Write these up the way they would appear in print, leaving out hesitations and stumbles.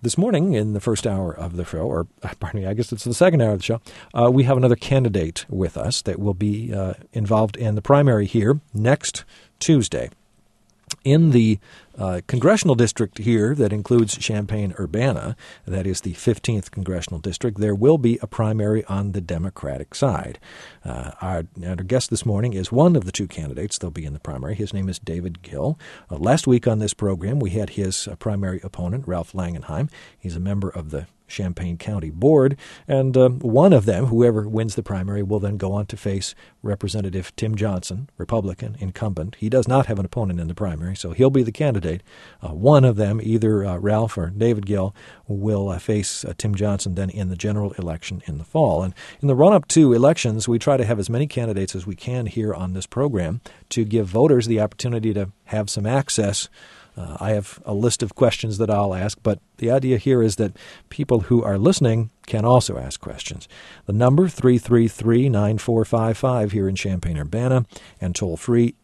This morning, in the first hour of the show, or pardon me, I guess it's the second hour of the show, we have another candidate with us that will be involved in the primary here next Tuesday. In the congressional district here that includes Champaign-Urbana, that is the 15th congressional district, there will be a primary on the Democratic side. Our guest this morning is one of the two candidates that'll be in the primary. His name is David Gill. Last week on this program, we had his primary opponent, Ralph Langenheim. He's a member of the Champaign County Board, and one of them, whoever wins the primary, will then go on to face Representative Tim Johnson, Republican incumbent. He does not have an opponent in the primary, so he'll be the candidate. One of them, either Ralph or David Gill, will face Tim Johnson then in the general election in the fall. And in the run-up to elections, we try to have as many candidates as we can here on this program to give voters the opportunity to have some access. I have a list of questions that I'll ask, but the idea here is that people who are listening can also ask questions. The number, 333-9455 here in Champaign-Urbana, and toll-free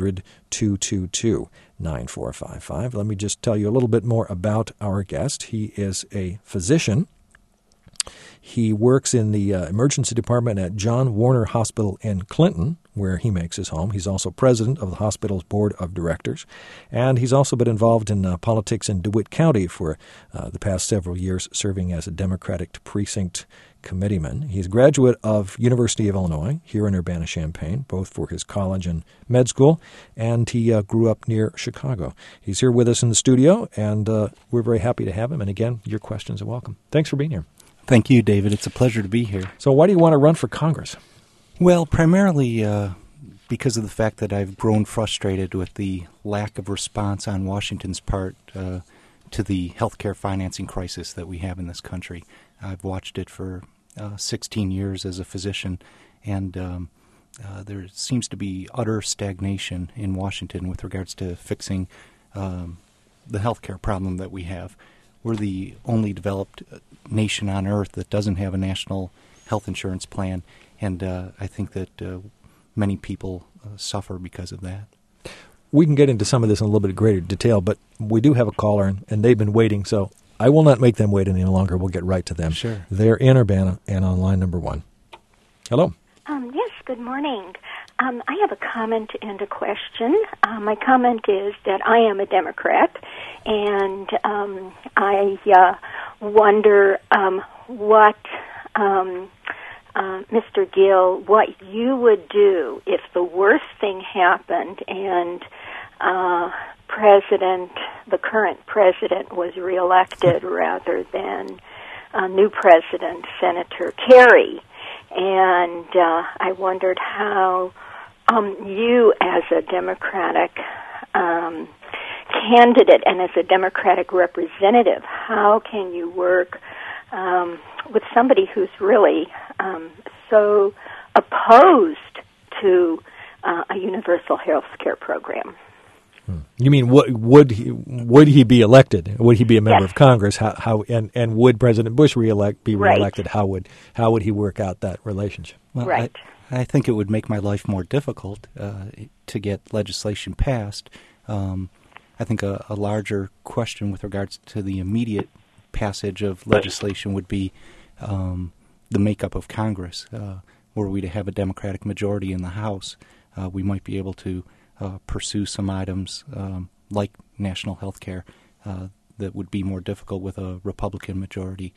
800-222-9455. Let me just tell you a little bit more about our guest. He is a physician. He works in the emergency department at John Warner Hospital in Clinton, where he makes his home. He's also president of the hospital's board of directors, and he's also been involved in politics in DeWitt County for the past several years, serving as a Democratic precinct committeeman. He's a graduate of University of Illinois here in Urbana-Champaign, both for his college and med school, and he grew up near Chicago. He's here with us in the studio, and we're very happy to have him. And again, your questions are welcome. Thanks for being here. Thank you, David. It's a pleasure to be here. So why do you want to run for Congress? Well, primarily because of the fact that I've grown frustrated with the lack of response on Washington's part to the healthcare financing crisis that we have in this country. I've watched it for 16 years as a physician, and there seems to be utter stagnation in Washington with regards to fixing the healthcare problem that we have. We're the only developed nation on earth that doesn't have a national health insurance plan, and I think that many people suffer because of that. We can get into some of this in a little bit greater detail, but we do have a caller, and they've been waiting, so I will not make them wait any longer. We'll get right to them. Sure. They're in Urbana and on line number one. Hello. Yes, good morning. I have a comment and a question. My comment is that I am a Democrat, and I wonder what, Mr. Gill, what you would do if the worst thing happened and the current president was reelected rather than new president, Senator Kerry. And I wondered how you, as a Democratic candidate and as a Democratic representative, how can you work with somebody who's really so opposed to a universal health care program? You mean would he be elected? Would he be a member of Congress? How and would President Bush be reelected? How would he work out that relationship? Well, right. I think it would make my life more difficult to get legislation passed. I think a larger question with regards to the immediate passage of legislation would be the makeup of Congress. Were we to have a Democratic majority in the House, we might be able to pursue some items like national health care that would be more difficult with a Republican majority.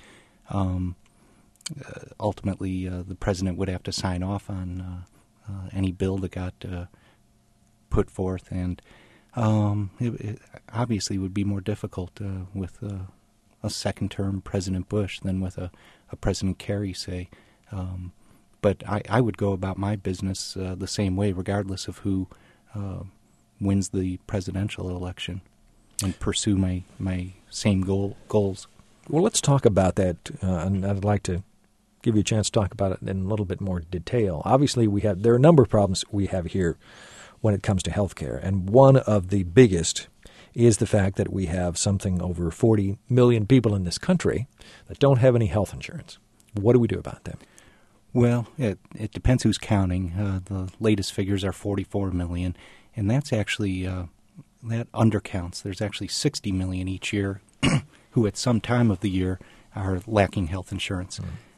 Ultimately, the president would have to sign off on any bill that got put forth, and it obviously would be more difficult with a second-term President Bush than with a President Kerry, say. But I would go about my business the same way, regardless of who wins the presidential election, and pursue my same goals. Well, let's talk about that, and I'd like to give you a chance to talk about it in a little bit more detail. Obviously, there are a number of problems we have here when it comes to health care, and one of the biggest is the fact that we have something over 40 million people in this country that don't have any health insurance. What do we do about that? Well, it depends who's counting. The latest figures are 44 million, and that's actually that undercounts. There's actually 60 million each year who at some time of the year are lacking health insurance.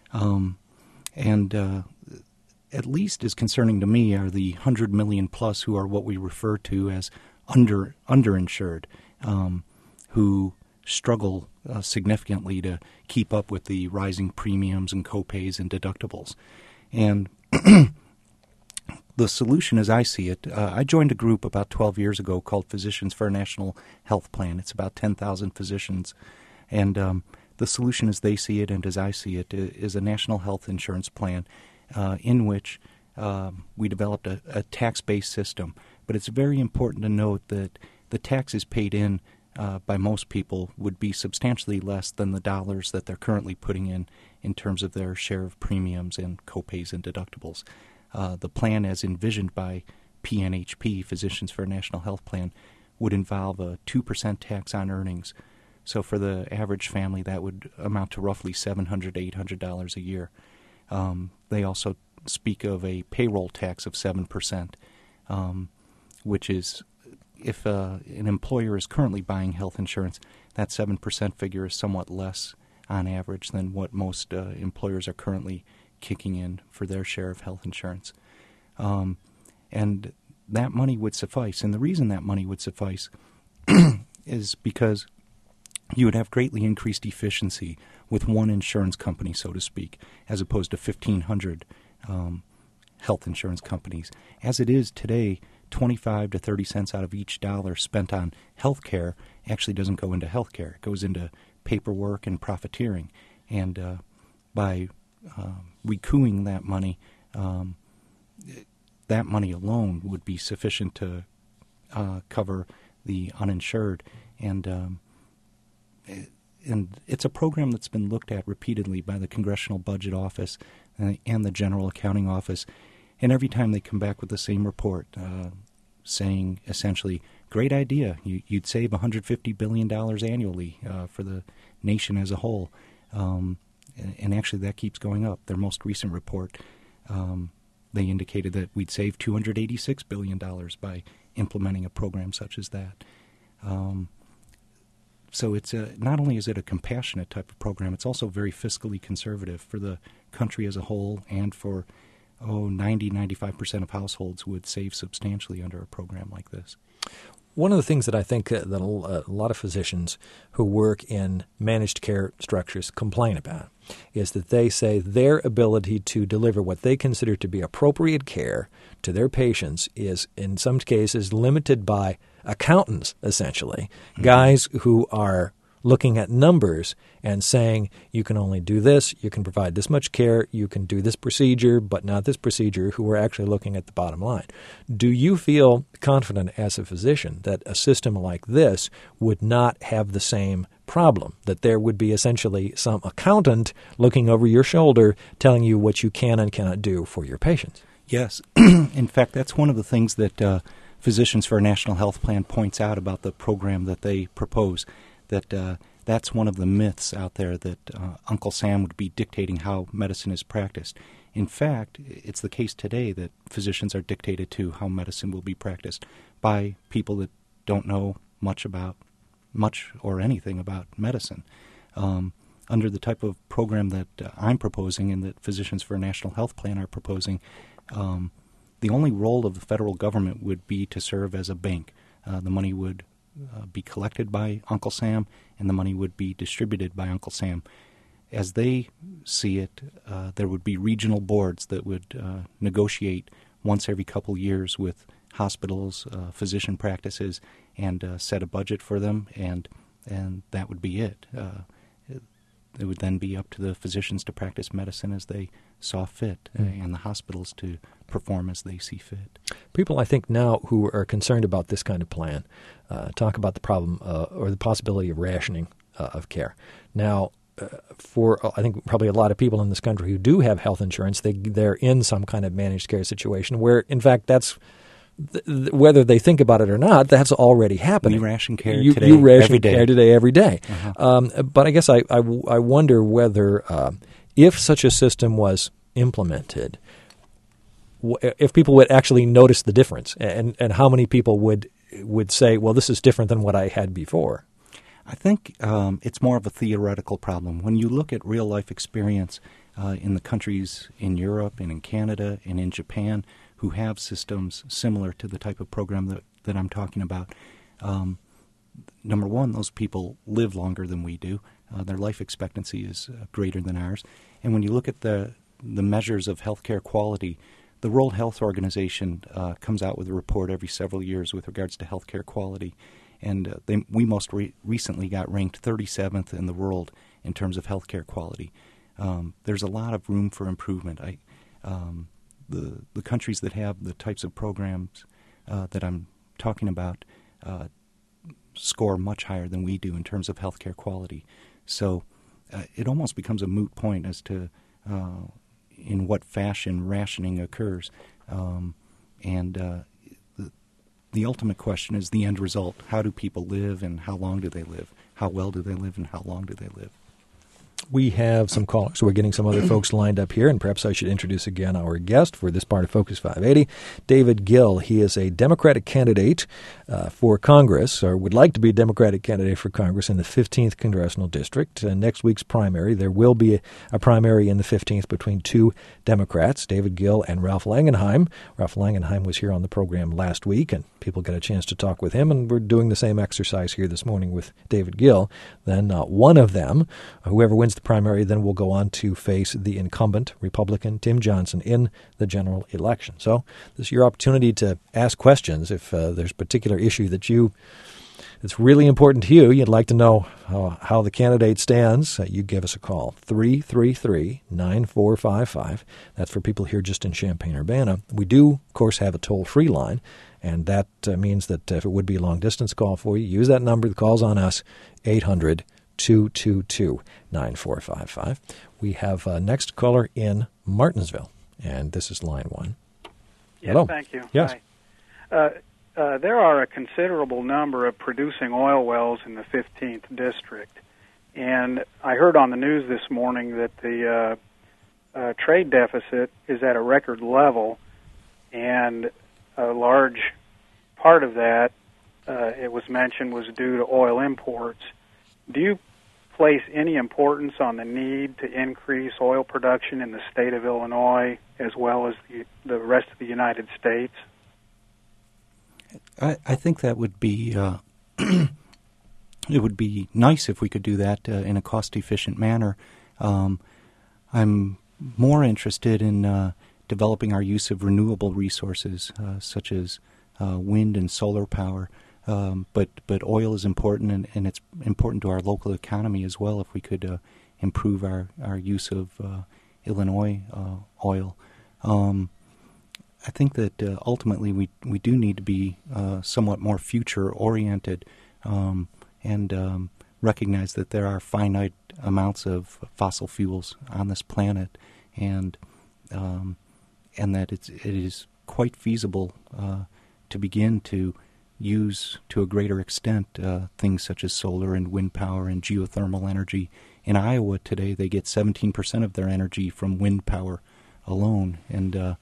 At least as concerning to me are the 100 million plus who are what we refer to as underinsured, who struggle significantly to keep up with the rising premiums and copays and deductibles. And the solution, as I see it, I joined a group about 12 years ago called Physicians for a National Health Plan. It's about 10,000 physicians. And the solution, as they see it and as I see it, is a national health insurance plan in which we developed a tax-based system. But it's very important to note that the taxes paid in by most people would be substantially less than the dollars that they're currently putting in terms of their share of premiums and copays and deductibles. The plan as envisioned by PNHP, Physicians for a National Health Plan, would involve a 2% tax on earnings. So for the average family, that would amount to roughly $700 to $800 a year. They also speak of a payroll tax of 7%, which is, if an employer is currently buying health insurance, that 7% figure is somewhat less on average than what most employers are currently kicking in for their share of health insurance. And that money would suffice. And the reason that money would suffice is because you would have greatly increased efficiency with one insurance company, so to speak, as opposed to 1,500 health insurance companies. As it is today, 25 to 30 cents out of each dollar spent on health care actually doesn't go into health care. It goes into paperwork and profiteering. And by recouping that money alone would be sufficient to cover the uninsured. And it's a program that's been looked at repeatedly by the Congressional Budget Office and the General Accounting Office. And every time they come back with the same report saying essentially, great idea, you'd save $150 billion annually for the nation as a whole. And actually that keeps going up. Their most recent report, they indicated that we'd save $286 billion by implementing a program such as that. So it's not only is it a compassionate type of program, it's also very fiscally conservative for the country as a whole, and for 90-95% of households would save substantially under a program like this. One of the things that I think that a lot of physicians who work in managed care structures complain about is that they say their ability to deliver what they consider to be appropriate care to their patients is in some cases limited by accountants, essentially, guys who are looking at numbers and saying you can only do this, you can provide this much care, you can do this procedure, but not this procedure, who are actually looking at the bottom line. Do you feel confident as a physician that a system like this would not have the same problem, that there would be essentially some accountant looking over your shoulder telling you what you can and cannot do for your patients? Yes. In fact, that's one of the things that Physicians for a National Health Plan points out about the program that they propose, that that's one of the myths out there, that Uncle Sam would be dictating how medicine is practiced. In fact, it's the case today that physicians are dictated to how medicine will be practiced by people that don't know much or anything about medicine. Under the type of program that I'm proposing and that Physicians for a National Health Plan are proposing, the only role of the federal government would be to serve as a bank. The money would be collected by Uncle Sam, and the money would be distributed by Uncle Sam. As they see it, there would be regional boards that would negotiate once every couple years with hospitals, physician practices, and set a budget for them, and that would be it. It would then be up to the physicians to practice medicine as they saw fit, and the hospitals to perform as they see fit. People, I think, now who are concerned about this kind of plan talk about the problem or the possibility of rationing of care. Now, for I think probably a lot of people in this country who do have health insurance, they're in some kind of managed care situation where, in fact, that's whether they think about it or not, that's already happening. We ration care today, you ration every day. Care today, every day. Uh-huh. But I guess I wonder whether if such a system was implemented, if people would actually notice the difference, and how many people would say, well, this is different than what I had before. I think it's more of a theoretical problem. When you look at real-life experience in the countries in Europe and in Canada and in Japan who have systems similar to the type of program that I'm talking about, number one, those people live longer than we do. Their life expectancy is greater than ours. And when you look at the measures of healthcare quality, the World Health Organization comes out with a report every several years with regards to healthcare quality. And we most recently got ranked 37th in the world in terms of healthcare quality. There's a lot of room for improvement. The countries that have the types of programs that I'm talking about score much higher than we do in terms of healthcare quality. So it almost becomes a moot point as to in what fashion rationing occurs. The ultimate question is the end result. How do people live and how long do they live? How well do they live and how long do they live? We have some callers, so we're getting some other folks lined up here, and perhaps I should introduce again our guest for this part of Focus 580, David Gill. He is a Democratic candidate for Congress, or would like to be a Democratic candidate for Congress in the 15th Congressional District. Next week's primary, there will be a primary in the 15th between two Democrats, David Gill and Ralph Langenheim. Ralph Langenheim was here on the program last week, and people got a chance to talk with him, and we're doing the same exercise here this morning with David Gill. Then one of them, whoever wins the primary, then will go on to face the incumbent Republican Tim Johnson in the general election. So this is your opportunity to ask questions. If there's a particular issue that's really important to you, you'd like to know how the candidate stands, you give us a call, 333-9455. That's for people here just in Champaign-Urbana. We do, of course, have a toll-free line, and that means that if it would be a long-distance call for you, use that number. The call's on us, 800-222-9455. We have next caller in Martinsville, and this is line one. Yes, hello. Thank you. Yes. Hi. There are a considerable number of producing oil wells in the 15th District, and I heard on the news this morning that the trade deficit is at a record level, and a large part of that, it was mentioned, was due to oil imports. Do you place any importance on the need to increase oil production in the state of Illinois as well as the rest of the United States? I think that would be it would be nice if we could do that in a cost-efficient manner. I'm more interested in developing our use of renewable resources such as wind and solar power. But oil is important, and it's important to our local economy as well if we could improve our use of Illinois oil. I think that ultimately we do need to be somewhat more future-oriented and recognize that there are finite amounts of fossil fuels on this planet, and that it is quite feasible to begin to use to a greater extent things such as solar and wind power and geothermal energy. In Iowa today, they get 17% of their energy from wind power alone, and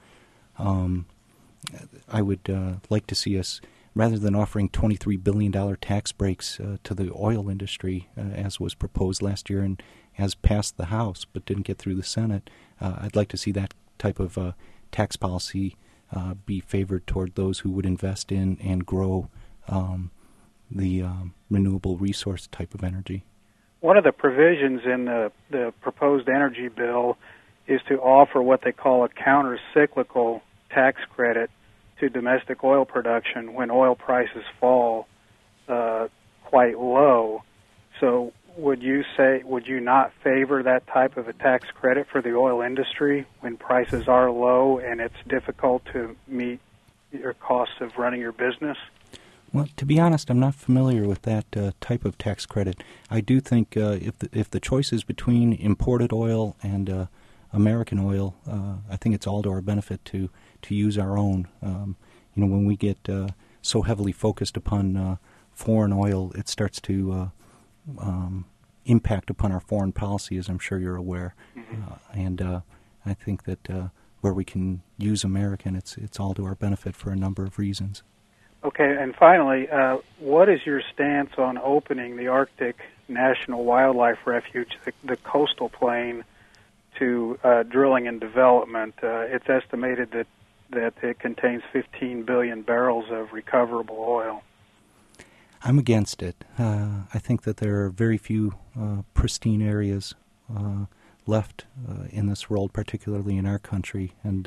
I would like to see us, rather than offering $23 billion tax breaks to the oil industry, as was proposed last year and has passed the House but didn't get through the Senate, I'd like to see that type of tax policy be favored toward those who would invest in and grow the renewable resource type of energy. One of the provisions in the proposed energy bill is to offer what they call a counter-cyclical tax credit to domestic oil production when oil prices fall quite low. So would you not favor that type of a tax credit for the oil industry when prices are low and it's difficult to meet your costs of running your business? Well, to be honest, I'm not familiar with that type of tax credit. I do think if the choice is between imported oil and American oil, I think it's all to our benefit to use our own. When we get so heavily focused upon foreign oil, it starts to impact upon our foreign policy, as I'm sure you're aware. Mm-hmm. I think that where we can use American, it's all to our benefit for a number of reasons. Okay, and finally, what is your stance on opening the Arctic National Wildlife Refuge, the coastal plain, to drilling and development? It's estimated that it contains 15 billion barrels of recoverable oil. I'm against it. I think that there are very few pristine areas left in this world, particularly in our country, and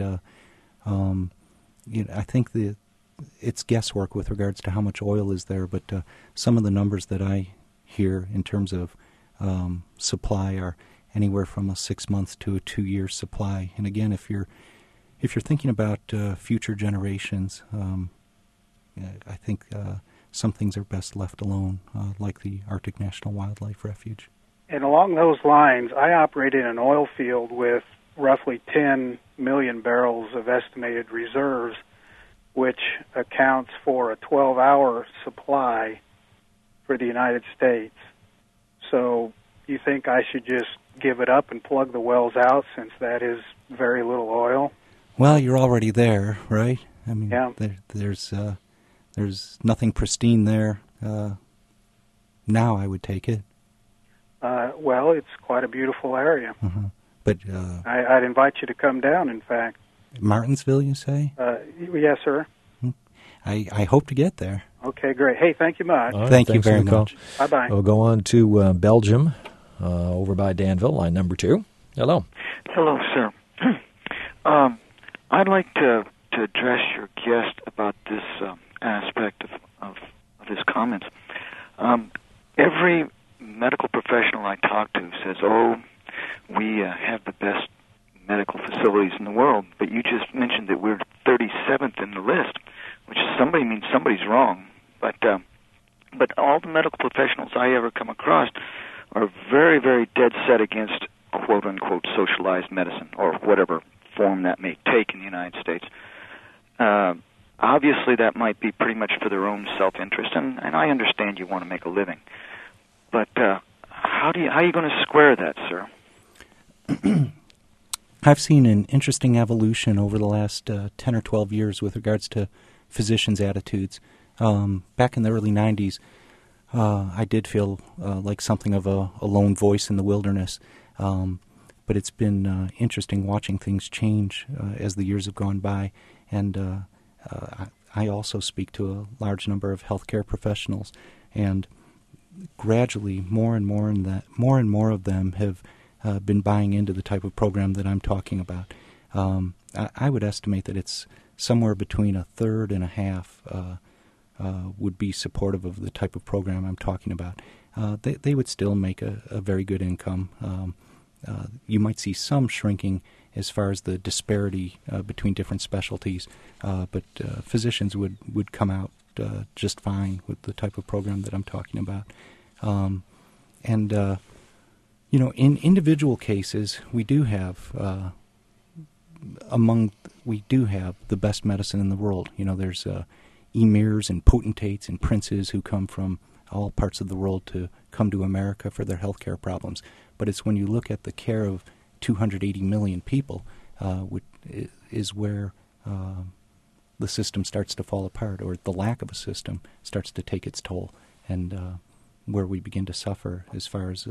I think it's guesswork with regards to how much oil is there, but some of the numbers that I hear in terms of supply are anywhere from a 6-month to a 2-year supply. And again, if you're thinking about future generations, I think some things are best left alone, like the Arctic National Wildlife Refuge. And along those lines, I operate in an oil field with roughly 10 million barrels of estimated reserves, which accounts for a 12-hour supply for the United States. So you think I should just give it up and plug the wells out, since that is very little oil? Well, you're already there, right? I mean, yeah. There's nothing pristine there now, I would take it. Well, it's quite a beautiful area. Uh-huh. But I'd invite you to come down, in fact. Martinsville, you say? Yes, sir. I hope to get there. Okay, great. Hey, thank you much. Right, thank you very much. Bye-bye. We'll go on to Belgium, over by Danville, line number 2. Hello. Hello, sir. I'd like to address your guest about this aspect of his comments. Every medical professional I talk to says, we have the best medical facilities in the world, but you just mentioned that we're 37th in the list, which means somebody's wrong. But all the medical professionals I ever come across are very, very dead set against quote-unquote socialized medicine, or whatever form that may take in the United States. Obviously, that might be pretty much for their own self-interest, and I understand you want to make a living. But how are you going to square that, sir? I've seen an interesting evolution over the last 10 or 12 years with regards to physicians' attitudes. Back in the early 90s, I did feel like something of a lone voice in the wilderness. But it's been interesting watching things change as the years have gone by. And I also speak to a large number of healthcare professionals, and gradually more and more of them have been buying into the type of program that I'm talking about. I would estimate that it's somewhere between a third and a half would be supportive of the type of program I'm talking about. They would still make a very good income. You might see some shrinking as far as the disparity between different specialties, but physicians would come out just fine with the type of program that I'm talking about. In individual cases, we do have the best medicine in the world. There's emirs and potentates and princes who come from all parts of the world to come to America for their healthcare problems. But it's when you look at the care of 280 million people, is where the system starts to fall apart, or the lack of a system starts to take its toll, and where we begin to suffer as far as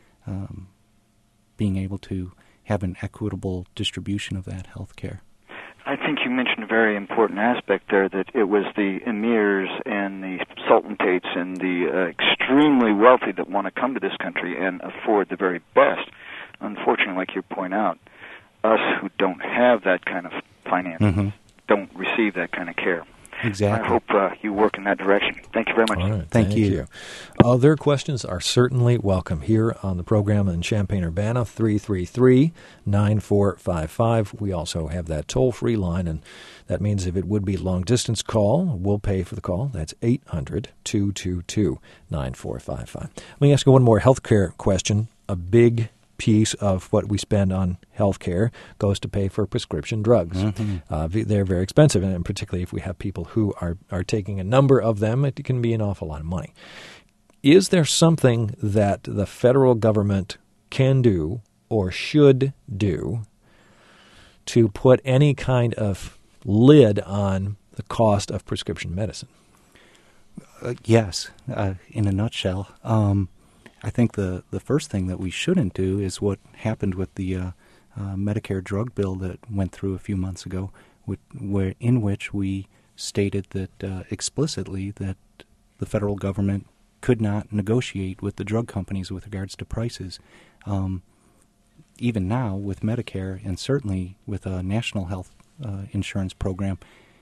being able to have an equitable distribution of that health care. I think you mentioned a very important aspect there, that it was the emirs and the sultanates and the extremely wealthy that want to come to this country and afford the very best. Unfortunately, like you point out, us who don't have that kind of finances don't receive that kind of care. Exactly. I hope you work in that direction. Thank you very much. All right, Thank you. Other questions are certainly welcome here on the program in Champaign-Urbana, 333-9455. We also have that toll-free line, and that means if it would be long-distance call, we'll pay for the call. That's 800-222-9455. Let me ask you one more healthcare question. A big piece of what we spend on health care goes to pay for prescription drugs. They're very expensive, and particularly if we have people who are taking a number of them, it can be an awful lot of money. Is there something that the federal government can do or should do to put any kind of lid on the cost of prescription medicine? Yes, in a nutshell. I think the first thing that we shouldn't do is what happened with the Medicare drug bill that went through a few months ago, in which we stated that explicitly that the federal government could not negotiate with the drug companies with regards to prices. Even now, with Medicare, and certainly with a national health insurance program,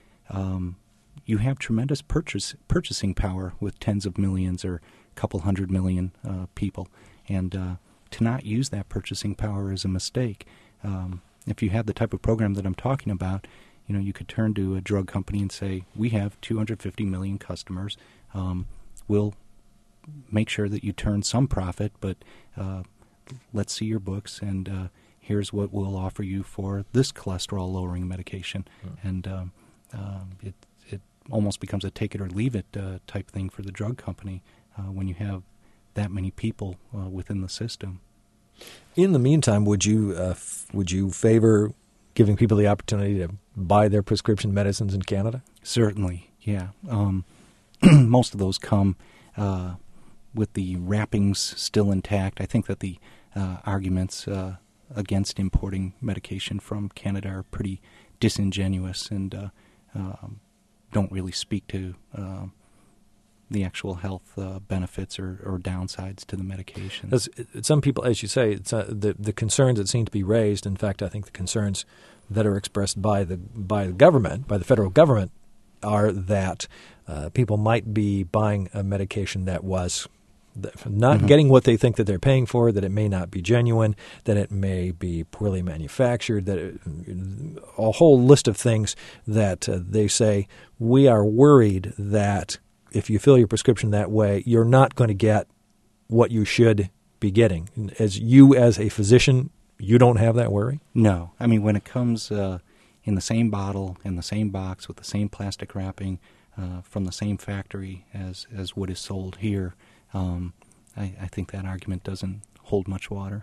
you have tremendous purchasing power with tens of millions or a couple 100 million people. And to not use that purchasing power is a mistake. If you have the type of program that I'm talking about, you could turn to a drug company and say, we have 250 million customers. We'll make sure that you turn some profit, but let's see your books, and here's what we'll offer you for this cholesterol-lowering medication. And it almost becomes a take-it-or-leave-it type thing for the drug company when you have that many people within the system. In the meantime, would you favor giving people the opportunity to buy their prescription medicines in Canada? Certainly, yeah. Most of those come with the wrappings still intact. I think that the arguments against importing medication from Canada are pretty disingenuous and don't really speak to the actual health benefits or downsides to the medication. Some people, as you say, it's, the concerns that seem to be raised, in fact, I think the concerns that are expressed by the government, by the federal government, are that people might be buying a medication that was not getting what they think that they're paying for, that it may not be genuine, that it may be poorly manufactured, that a whole list of things that they say, we are worried that if you fill your prescription that way, you're not going to get what you should be getting. As a physician, you don't have that worry? No. I mean, when it comes in the same bottle, in the same box, with the same plastic wrapping, from the same factory as what is sold here, I think that argument doesn't hold much water.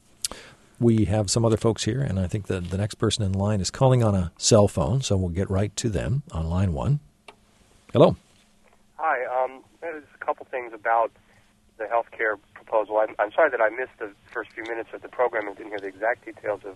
We have some other folks here, and I think that the next person in line is calling on a cell phone, so we'll get right to them on line one. Hello. Hi. There's a couple things about the health care proposal. I'm sorry that I missed the first few minutes of the program and didn't hear the exact details of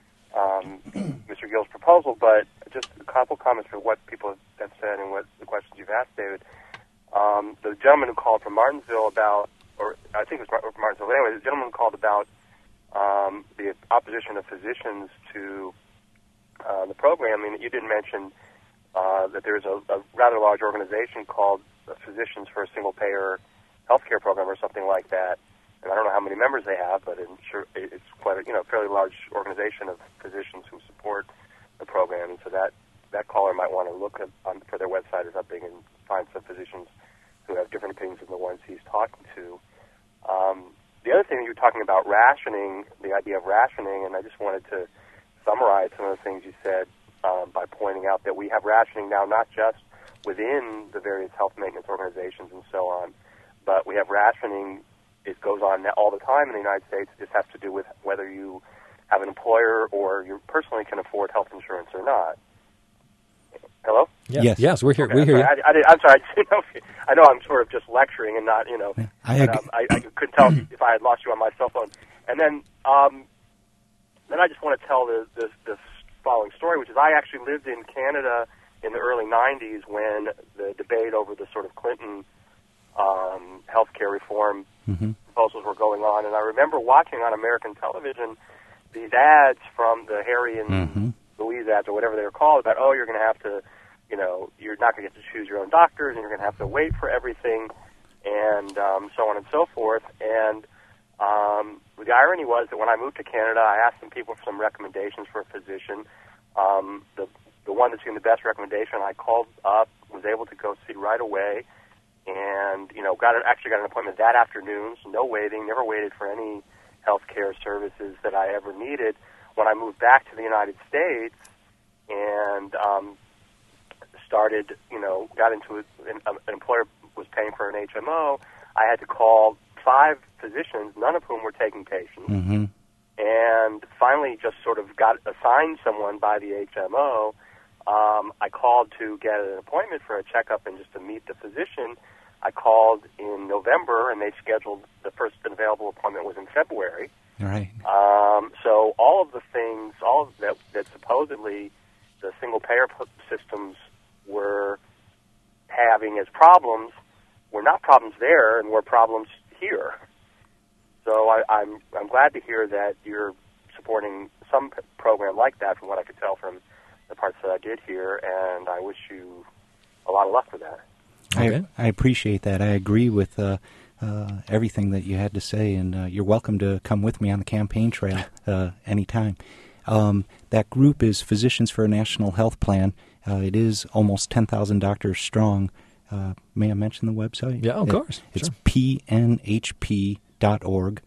Mr. Gill's proposal, but just a couple comments for what people have said and what the questions you've asked, David. The gentleman who called from Martinsville about, or I think it was Martinsville, but anyway, the gentleman who called about the opposition of physicians to the program. I mean, you didn't mention that there's a rather large organization called Physicians for a Single-Payer Healthcare Program or something like that. And I don't know how many members they have, but I'm sure it's quite a fairly large organization of physicians who support the program. And so that caller might want to look for their website or something and find some physicians who have different opinions than the ones he's talking to. The other thing, you were talking about rationing, the idea of rationing, and I just wanted to summarize some of the things you said by pointing out that we have rationing now not just within the various health maintenance organizations and so on, but we have rationing. It goes on all the time in the United States. It just has to do with whether you have an employer or you personally can afford health insurance or not. Hello? Yes, we're here. Okay, we hear you. I'm sorry. I know I'm sort of just lecturing and not, I couldn't tell if I had lost you on my cell phone. And then I just want to tell this following story, which is I actually lived in Canada in the early 90s when the debate over the sort of Clinton healthcare reform proposals were going on. And I remember watching on American television these ads from the Harry and Louise ads or whatever they were called about, you're going to have to, you're not going to get to choose your own doctors and you're going to have to wait for everything and so on and so forth. And the irony was that when I moved to Canada, I asked some people for some recommendations for a physician. The one that's giving the best recommendation, I called up, was able to go see right away, and got an appointment that afternoon. So no waiting, never waited for any health care services that I ever needed. When I moved back to the United States and started, got into an employer was paying for an HMO, I had to call 5 physicians, none of whom were taking patients, and finally just sort of got assigned someone by the HMO. I called to get an appointment for a checkup and just to meet the physician. I called in November, and they scheduled the first available appointment was in February. Right. So all of the things, that supposedly the single-payer systems were having as problems were not problems there, and were problems here. So I'm glad to hear that you're supporting some program like that, from what I could tell from the parts that I did hear, and I wish you a lot of luck with that. Okay. I appreciate that. I agree with everything that you had to say, and you're welcome to come with me on the campaign trail anytime. That group is Physicians for a National Health Plan. It is almost 10,000 doctors strong. May I mention the website? Yeah, of course. It's sure. pnhp.org.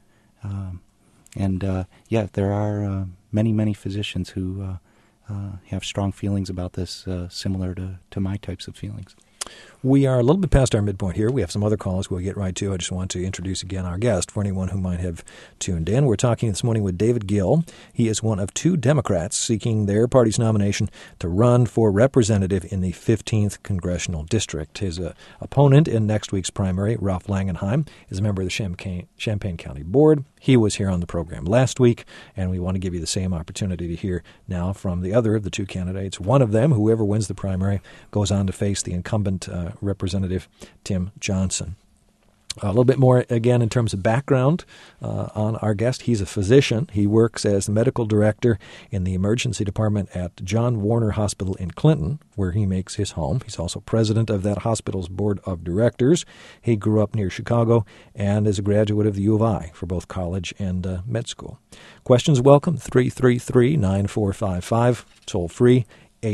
There are many physicians who have strong feelings about this, similar to my types of feelings. We are a little bit past our midpoint here. We have some other calls we'll get right to. I just want to introduce again our guest for anyone who might have tuned in. We're talking this morning with David Gill. He is one of two Democrats seeking their party's nomination to run for representative in the 15th Congressional District. His opponent in next week's primary, Ralph Langenheim, is a member of the Champaign County Board. He was here on the program last week, and we want to give you the same opportunity to hear now from the other of the two candidates. One of them, whoever wins the primary, goes on to face the incumbent Representative Tim Johnson. A little bit more, again, in terms of background on our guest. He's a physician. He works as the medical director in the emergency department at John Warner Hospital in Clinton, where he makes his home. He's also president of that hospital's board of directors. He grew up near Chicago and is a graduate of the U of I for both college and med school. Questions welcome, 333-9455, toll free,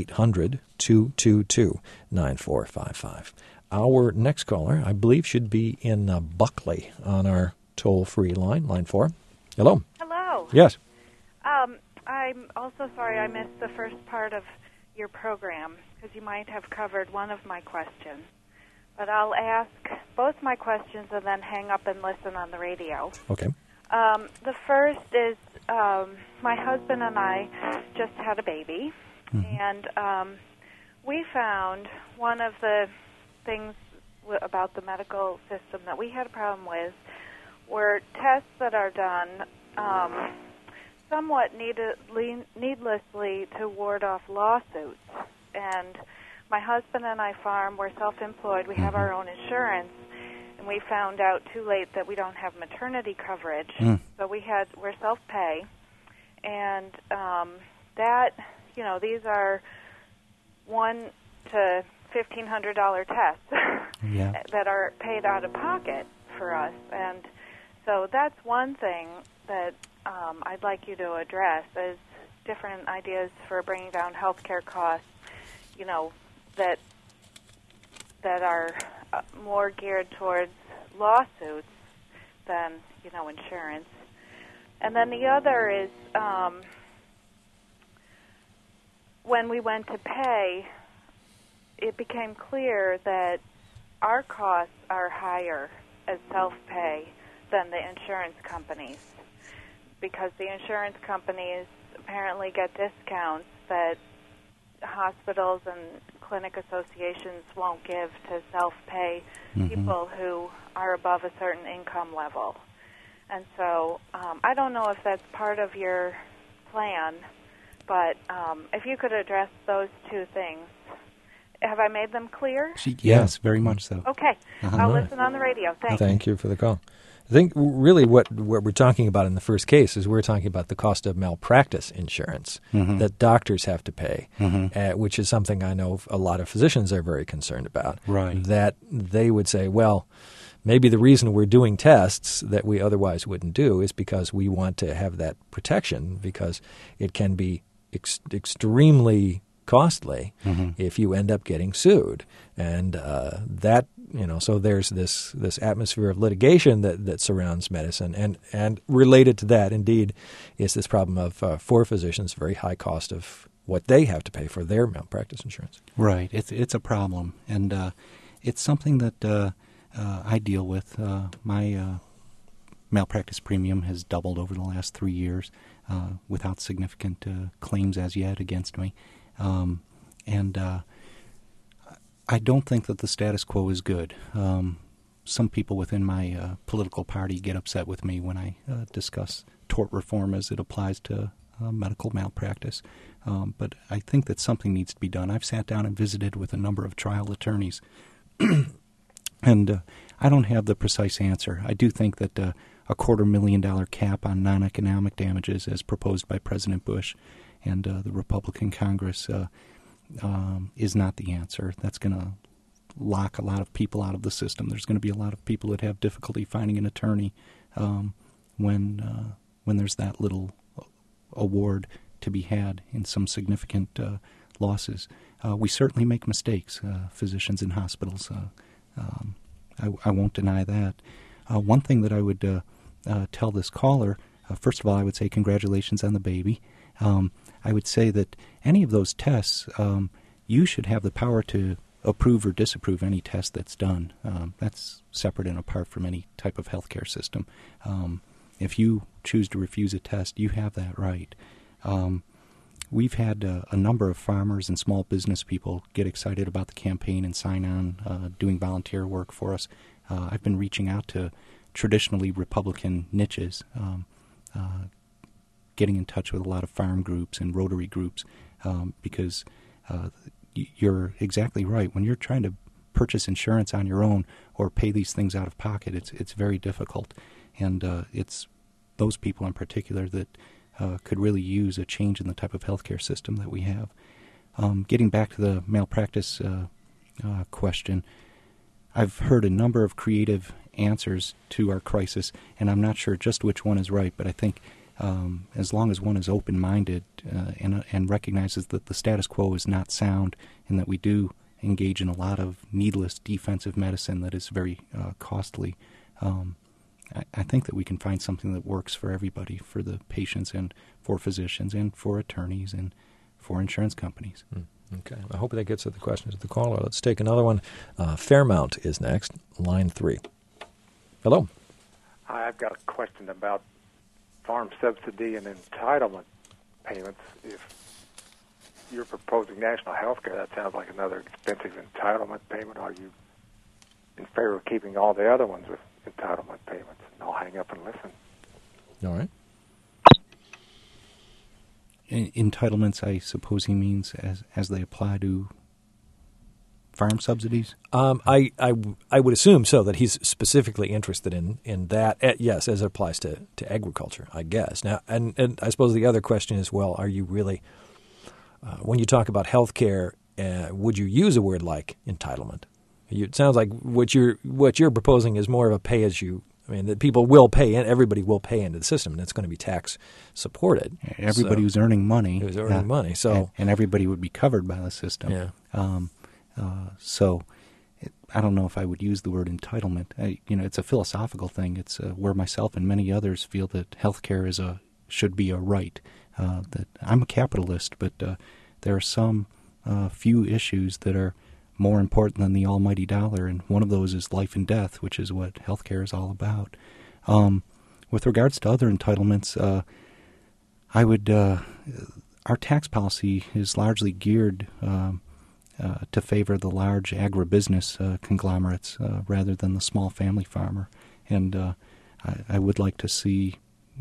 800-222-9455. Our next caller, I believe, should be in Buckley on our toll-free line 4. Hello. Hello. Yes. I'm also sorry I missed the first part of your program, because you might have covered one of my questions. But I'll ask both my questions and then hang up and listen on the radio. Okay. The first is my husband and I just had a baby, and we found one of the things about the medical system that we had a problem with were tests that are done somewhat needlessly to ward off lawsuits. And my husband and I farm, we're self-employed, we have our own insurance, and we found out too late that we don't have maternity coverage. So we're self-pay, and these are $1,000 to $1,500 tests that are paid out of pocket for us. And so that's one thing that I'd like you to address, is different ideas for bringing down healthcare costs, that are more geared towards lawsuits than, insurance. And then the other is when we went to pay, it became clear that our costs are higher as self-pay than the insurance companies, because the insurance companies apparently get discounts that hospitals and clinic associations won't give to self-pay people who are above a certain income level. And so I don't know if that's part of your plan, but if you could address those two things. Have I made them clear? Yes, very much so. Okay. I'll listen on the radio. Thanks. Thank you for the call. I think really what we're talking about in the first case is we're talking about the cost of malpractice insurance that doctors have to pay, which is something I know a lot of physicians are very concerned about. Right. That they would say, well, maybe the reason we're doing tests that we otherwise wouldn't do is because we want to have that protection, because it can be extremely costly if you end up getting sued. And so there's this atmosphere of litigation that surrounds medicine. And related to that, indeed, is this problem of, for physicians, very high cost of what they have to pay for their malpractice insurance. Right. It's a problem. And it's something that I deal with. My malpractice premium has doubled over the last 3 years without significant claims as yet against me. I don't think that the status quo is good. some people within my political party get upset with me when I discuss tort reform as it applies to medical malpractice. But I think that something needs to be done. I've sat down and visited with a number of trial attorneys, and I don't have the precise answer. I do think that a $250,000 cap on non-economic damages, as proposed by President Bush and the Republican Congress, is not the answer. That's going to lock a lot of people out of the system. There's going to be a lot of people that have difficulty finding an attorney when there's that little award to be had in some significant losses. We certainly make mistakes, physicians in hospitals. I won't deny that. One thing that I would tell this caller, first of all, I would say congratulations on the baby. I would say that any of those tests, you should have the power to approve or disapprove any test that's done. That's separate and apart from any type of healthcare system. If you choose to refuse a test, you have that right. We've had a number of farmers and small business people get excited about the campaign and sign on doing volunteer work for us. I've been reaching out to traditionally Republican niches, getting in touch with a lot of farm groups and Rotary groups, because you're exactly right. When you're trying to purchase insurance on your own or pay these things out of pocket, it's very difficult. And it's those people in particular that could really use a change in the type of healthcare system that we have. Getting back to the malpractice question, I've heard a number of creative answers to our crisis, and I'm not sure just which one is right, but I think as long as one is open-minded and recognizes that the status quo is not sound and that we do engage in a lot of needless defensive medicine that is very costly, I think that we can find something that works for everybody, for the patients and for physicians and for attorneys and for insurance companies. Okay. I hope that gets at the questions of the caller. Let's take another one. Fairmount is next, line 3. Hello. Hi, I've got a question about farm subsidy and entitlement payments. If you're proposing national health care, that sounds like another expensive entitlement payment. Are you in favor of keeping all the other ones with entitlement payments? And I'll hang up and listen. All right. Entitlements, I suppose he means as they apply to farm subsidies? I would assume so, that he's specifically interested in that, yes, as it applies to agriculture, I guess. Now, and I suppose the other question is, well, are you really, when you talk about health care, would you use a word like entitlement? It sounds like what you're proposing is more of a pay-as-you. I mean, that people will pay in, everybody will pay into the system, and it's going to be tax supported. Everybody who's earning money. Who's earning money. So, and everybody would be covered by the system. Yeah. I don't know if I would use the word entitlement. It's a philosophical thing. It's where myself and many others feel that healthcare should be a right. That I'm a capitalist, but there are some few issues that are more important than the almighty dollar, and one of those is life and death, which is what healthcare is all about. With regards to other entitlements, I would our tax policy is largely geared to favor the large agribusiness conglomerates rather than the small family farmer, and I would like to see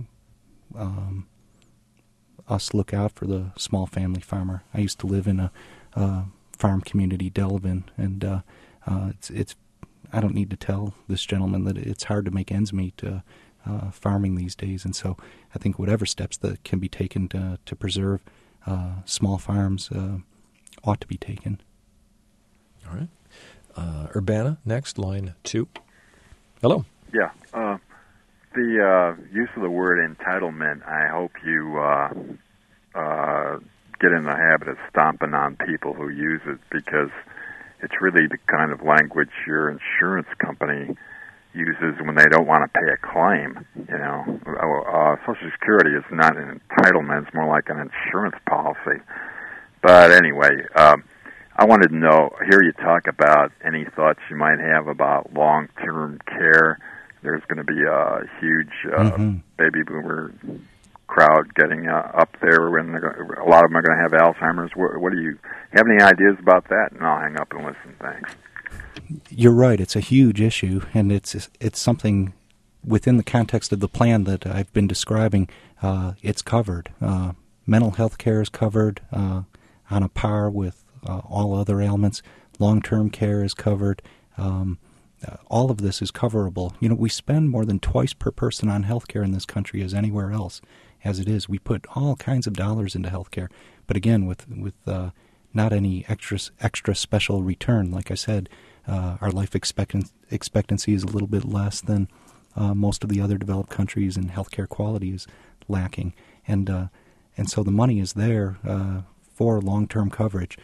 us look out for the small family farmer. I used to live in a farm community, Delavan, and it's I don't need to tell this gentleman that it's hard to make ends meet farming these days, and so I think whatever steps that can be taken to preserve small farms ought to be taken. All right. Urbana, next, line 2. Hello. Yeah. The use of the word entitlement, I hope you get in the habit of stomping on people who use it, because it's really the kind of language your insurance company uses when they don't want to pay a claim. Social Security is not an entitlement; it's more like an insurance policy. But anyway, I wanted to hear you talk about any thoughts you might have about long-term care. There's going to be a huge baby boomer crowd getting up there, and a lot of them are going to have Alzheimer's. What do you have any ideas about that? And I'll hang up and listen. Thanks. You're right. It's a huge issue, and it's something within the context of the plan that I've been describing. It's covered. Mental health care is covered on a par with all other ailments. Long-term care is covered. All of this is coverable. You know, we spend more than twice per person on health care in this country as anywhere else. As it is, we put all kinds of dollars into health care, but again, with not any extra special return. Like I said, our life expectancy is a little bit less than most of the other developed countries, and healthcare quality is lacking. And so the money is there for long-term coverage,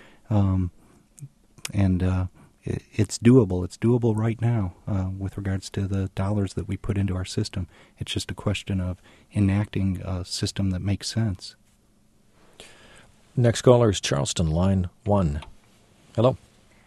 it's doable. It's doable right now with regards to the dollars that we put into our system. It's just a question of enacting a system that makes sense. Next caller is Charleston, line 1. Hello.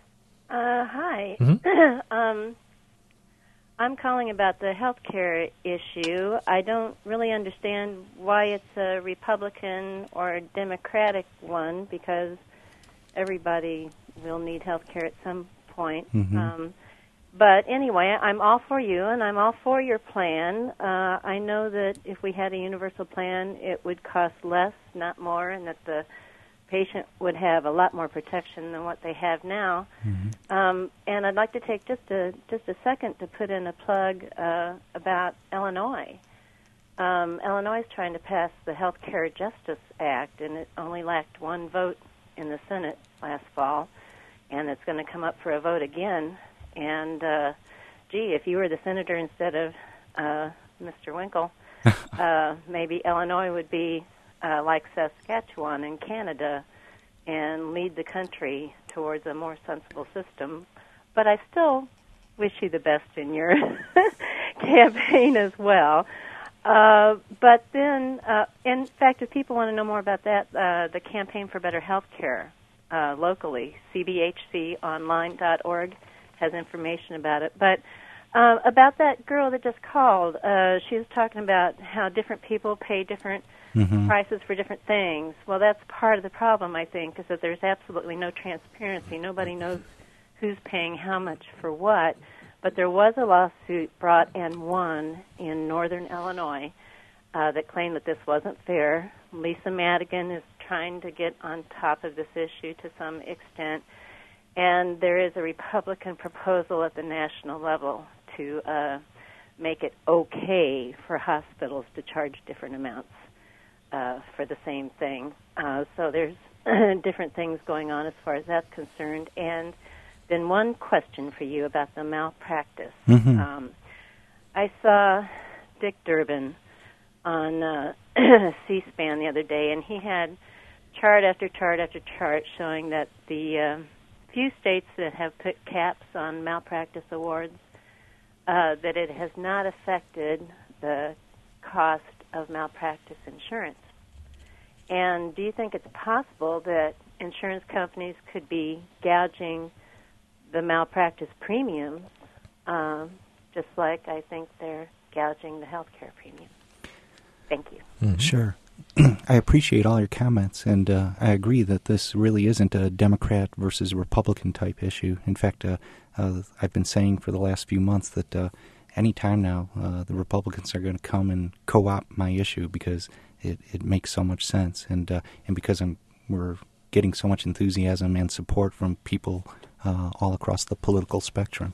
Hi. Mm-hmm. I'm calling about the health care issue. I don't really understand why it's a Republican or a Democratic one, because everybody will need health care at some point. Mm-hmm. But anyway, I'm all for you, and I'm all for your plan. I know that if we had a universal plan, it would cost less, not more, and that the patient would have a lot more protection than what they have now. Mm-hmm. And I'd like to take just a second to put in a plug about Illinois. Illinois is trying to pass the Health Care Justice Act, and it only lacked one vote in the Senate last fall, and it's going to come up for a vote again. And, if you were the senator instead of Mr. Winkle, maybe Illinois would be like Saskatchewan in Canada and lead the country towards a more sensible system. But I still wish you the best in your campaign as well. But then, in fact, if people want to know more about that, the Campaign for Better Health Care locally, cbhconline.org, has information about it. But about that girl that just called, she was talking about how different people pay different prices for different things. Well, that's part of the problem, I think, is that there's absolutely no transparency. Nobody knows who's paying how much for what. But there was a lawsuit brought and won in northern Illinois that claimed that this wasn't fair. Lisa Madigan is trying to get on top of this issue to some extent. And there is a Republican proposal at the national level to make it okay for hospitals to charge different amounts for the same thing. So there's different things going on as far as that's concerned. And then one question for you about the malpractice. Mm-hmm. I saw Dick Durbin on C-SPAN the other day, and he had chart after chart after chart showing that the few states that have put caps on malpractice awards, that it has not affected the cost of malpractice insurance. And do you think it's possible that insurance companies could be gouging the malpractice premiums, just like I think they're gouging the health care premiums? Thank you. Mm-hmm. Sure. I appreciate all your comments, and I agree that this really isn't a Democrat versus Republican type issue. In fact, I've been saying for the last few months that any time now the Republicans are going to come and co-opt my issue because it makes so much sense, and because we're getting so much enthusiasm and support from people all across the political spectrum.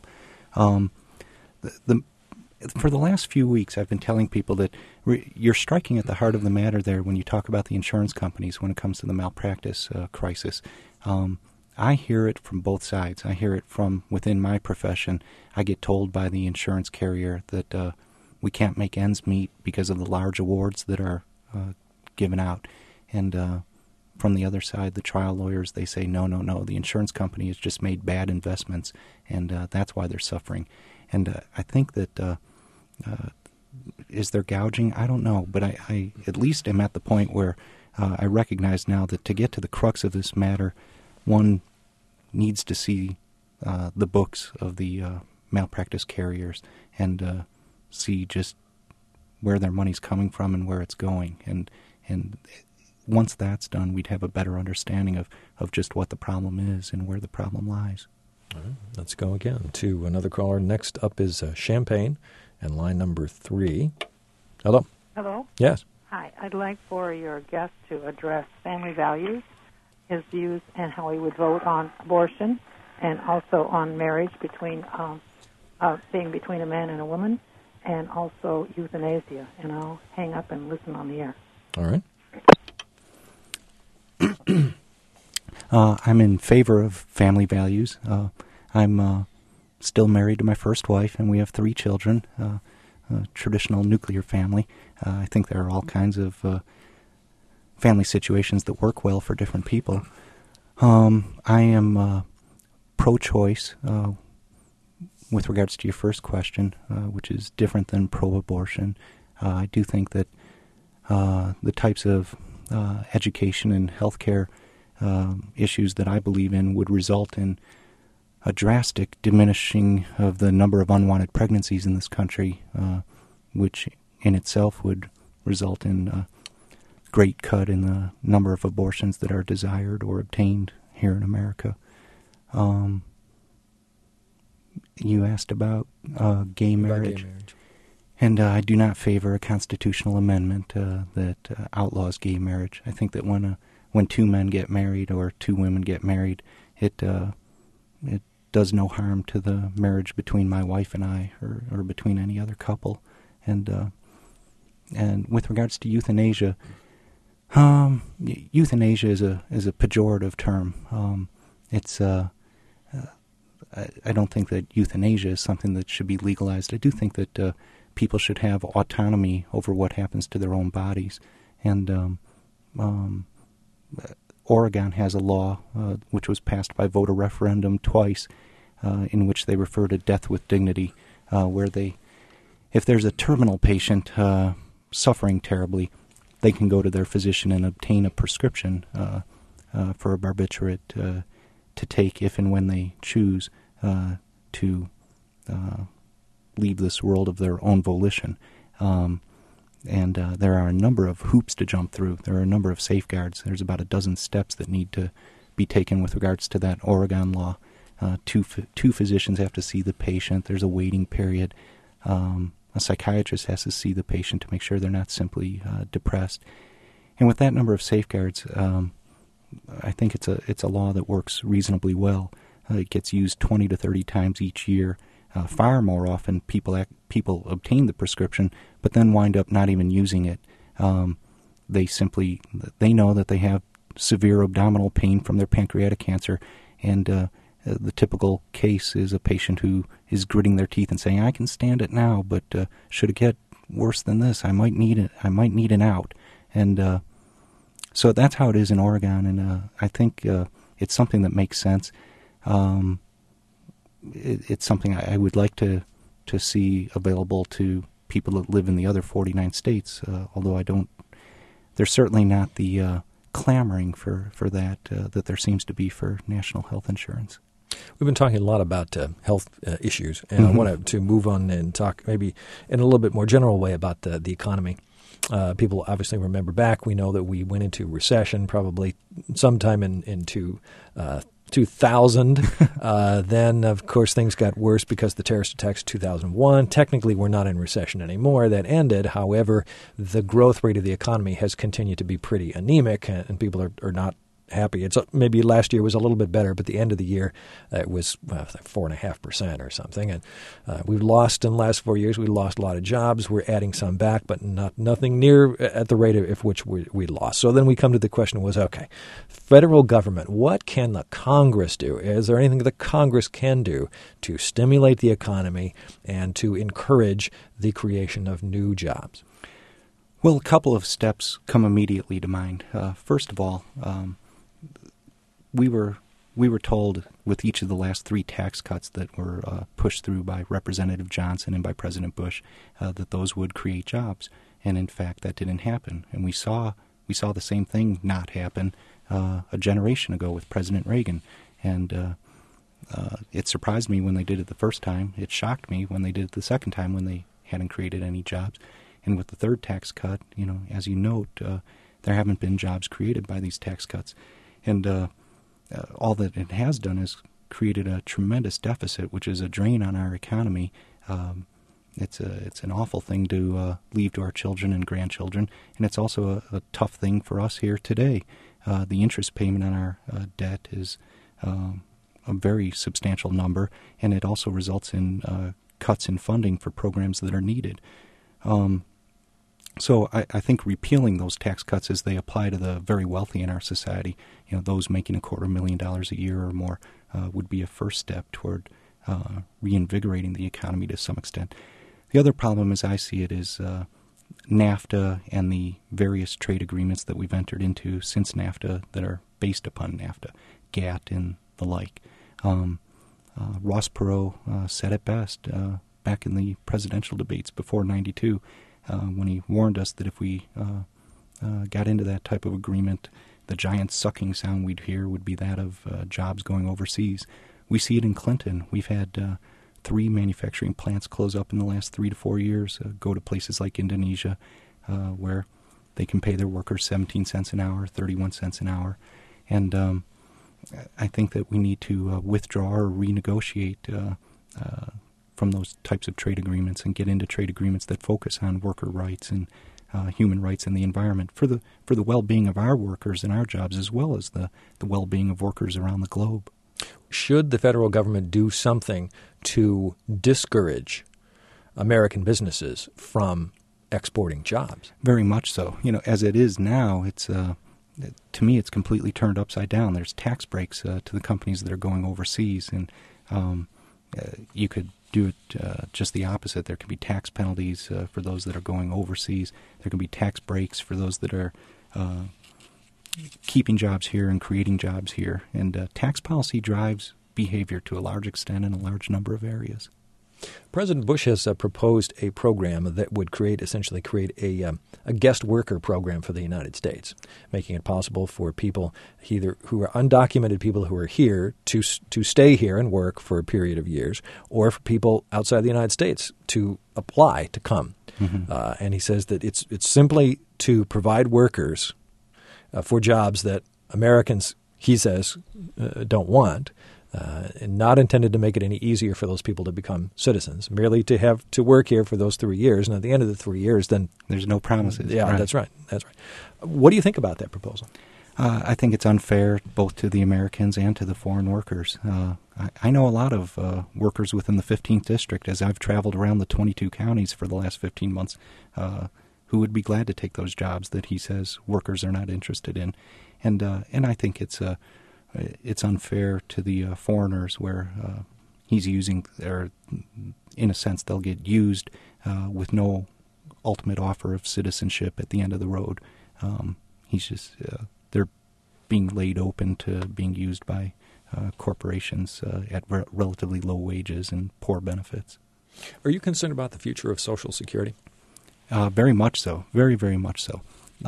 For the last few weeks, I've been telling people that you're striking at the heart of the matter there when you talk about the insurance companies when it comes to the malpractice crisis. I hear it from both sides. I hear it from within my profession. I get told by the insurance carrier that we can't make ends meet because of the large awards that are given out. And from the other side, the trial lawyers, they say, no, the insurance company has just made bad investments, and that's why they're suffering. And I think that is there gouging? I don't know, but I at least am at the point where I recognize now that to get to the crux of this matter, one needs to see the books of the malpractice carriers and see just where their money's coming from and where it's going. And once that's done, we'd have a better understanding of just what the problem is and where the problem lies. All right, let's go again to another caller. Next up is Champaign, and line number 3. Hello. Hello. Yes. Hi. I'd like for your guest to address family values, his views, and how he would vote on abortion, and also on marriage between being between a man and a woman, and also euthanasia. And I'll hang up and listen on the air. All right. I'm in favor of family values. I'm still married to my first wife, and we have 3 children, a traditional nuclear family. I think there are all kinds of family situations that work well for different people. I am pro-choice with regards to your first question, which is different than pro-abortion. I do think that the types of education and healthcare issues that I believe in would result in a drastic diminishing of the number of unwanted pregnancies in this country, which in itself would result in a great cut in the number of abortions that are desired or obtained here in America. You asked about gay marriage. And I do not favor a constitutional amendment that outlaws gay marriage. I think that when 2 men get married or 2 women get married, it does no harm to the marriage between my wife and I, or between any other couple. And with regards to euthanasia, euthanasia is a pejorative term. I don't think that euthanasia is something that should be legalized. I do think that people should have autonomy over what happens to their own bodies. And Oregon has a law which was passed by voter referendum twice, in which they refer to death with dignity, where if there's a terminal patient suffering terribly, they can go to their physician and obtain a prescription for a barbiturate to take if and when they choose to leave this world of their own volition. And there are a number of hoops to jump through. There are a number of safeguards. There's about a dozen steps that need to be taken with regards to that Oregon law. Two physicians have to see the patient. There's a waiting period. A psychiatrist has to see the patient to make sure they're not simply depressed. And with that number of safeguards, I think it's a law that works reasonably well. It gets used 20 to 30 times each year. Far more often, people obtain the prescription, but then wind up not even using it. They know that they have severe abdominal pain from their pancreatic cancer, and the typical case is a patient who is gritting their teeth and saying, "I can stand it now, but should it get worse than this, I might need it. I might need an out." And so that's how it is in Oregon, and I think it's something that makes sense. It's something I would like to see available to people that live in the other 49 states, although there's certainly not the clamoring for that that there seems to be for national health insurance. We've been talking a lot about health issues, and I wanted to move on and talk maybe in a little bit more general way about the economy. People obviously remember back. We know that we went into recession probably sometime into 2000. Then, of course, things got worse because the terrorist attacks of 2001. Technically, we're not in recession anymore. That ended. However, the growth rate of the economy has continued to be pretty anemic, and people are not happy. It's maybe last year was a little bit better, but the end of the year it was 4.5% or something. And we've lost in the last 4 years. We lost a lot of jobs. We're adding some back, but nothing near at the rate of which we lost. So then we come to the question was, okay, federal government, what can the Congress do? Is there anything the Congress can do to stimulate the economy and to encourage the creation of new jobs? Well, a couple of steps come immediately to mind. First of all, we were told with each of the last 3 tax cuts that were pushed through by Representative Johnson and by President Bush that those would create jobs, and in fact that didn't happen. And we saw the same thing not happen a generation ago with President Reagan, and it surprised me when they did it the first time. It shocked me when they did it the second time when they hadn't created any jobs. And with the third tax cut, as you note, there haven't been jobs created by these tax cuts. And all that it has done is created a tremendous deficit, which is a drain on our economy. It's an awful thing to leave to our children and grandchildren, and it's also a tough thing for us here today. The interest payment on our debt is a very substantial number, and it also results in cuts in funding for programs that are needed. So I think repealing those tax cuts as they apply to the very wealthy in our society, those making $250,000 a year or more, would be a first step toward reinvigorating the economy to some extent. The other problem, as I see it, is NAFTA and the various trade agreements that we've entered into since NAFTA that are based upon NAFTA, GATT and the like. Ross Perot said it best back in the presidential debates before '92 when he warned us that if we got into that type of agreement, the giant sucking sound we'd hear would be that of jobs going overseas. We see it in Clinton. We've had 3 manufacturing plants close up in the last 3 to 4 years, go to places like Indonesia where they can pay their workers 17 cents an hour, 31 cents an hour. And I think that we need to withdraw or renegotiate from those types of trade agreements and get into trade agreements that focus on worker rights and human rights and the environment for the well-being of our workers and our jobs, as well as the well-being of workers around the globe. Should the federal government do something to discourage American businesses from exporting jobs? Very much so. As it is now, it's to me, it's completely turned upside down. There's tax breaks to the companies that are going overseas, and you could do it just the opposite. There can be tax penalties for those that are going overseas. There can be tax breaks for those that are keeping jobs here and creating jobs here. And tax policy drives behavior to a large extent in a large number of areas. President Bush has proposed a program that would essentially create a guest worker program for the United States, making it possible for people either who are undocumented people who are here to stay here and work for a period of years, or for people outside the United States to apply to come. Mm-hmm. And he says that it's simply to provide workers for jobs that Americans, he says, don't want. And not intended to make it any easier for those people to become citizens, merely to have to work here for those 3 years. And at the end of the 3 years, then there's no promises. Yeah, right. That's right. What do you think about that proposal? I think it's unfair both to the Americans and to the foreign workers. I know a lot of workers within the 15th District, as I've traveled around the 22 counties for the last 15 months, who would be glad to take those jobs that he says workers are not interested in. And I think it's unfair to the foreigners where he's using, or in a sense they'll get used with no ultimate offer of citizenship at the end of the road. They're being laid open to being used by corporations at relatively low wages and poor benefits. Are you concerned about the future of Social Security? Very much so. Very, very much so.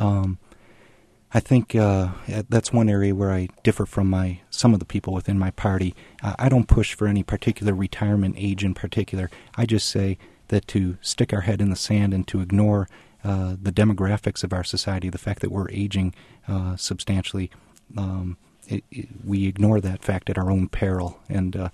I think that's one area where I differ from some of the people within my party. I don't push for any particular retirement age in particular. I just say that to stick our head in the sand and to ignore the demographics of our society, the fact that we're aging substantially, we ignore that fact at our own peril. And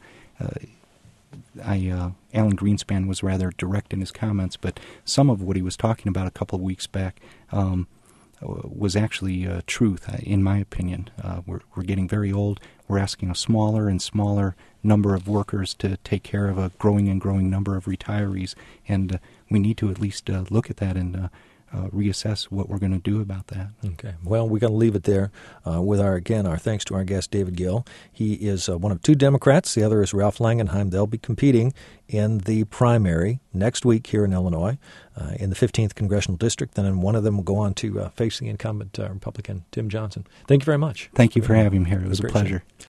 Alan Greenspan was rather direct in his comments, but some of what he was talking about a couple of weeks back was actually truth, in my opinion. We're getting very old. We're asking a smaller and smaller number of workers to take care of a growing and growing number of retirees, and we need to at least look at that and reassess what we're going to do about that. Okay. Well, we're going to leave it there with our thanks to our guest, David Gill. He is one of 2 Democrats. The other is Ralph Langenheim. They'll be competing in the primary next week here in Illinois in the 15th Congressional District. Then one of them will go on to face the incumbent Republican Tim Johnson. Thank you very much. Thank you for having me here. It was a pleasure.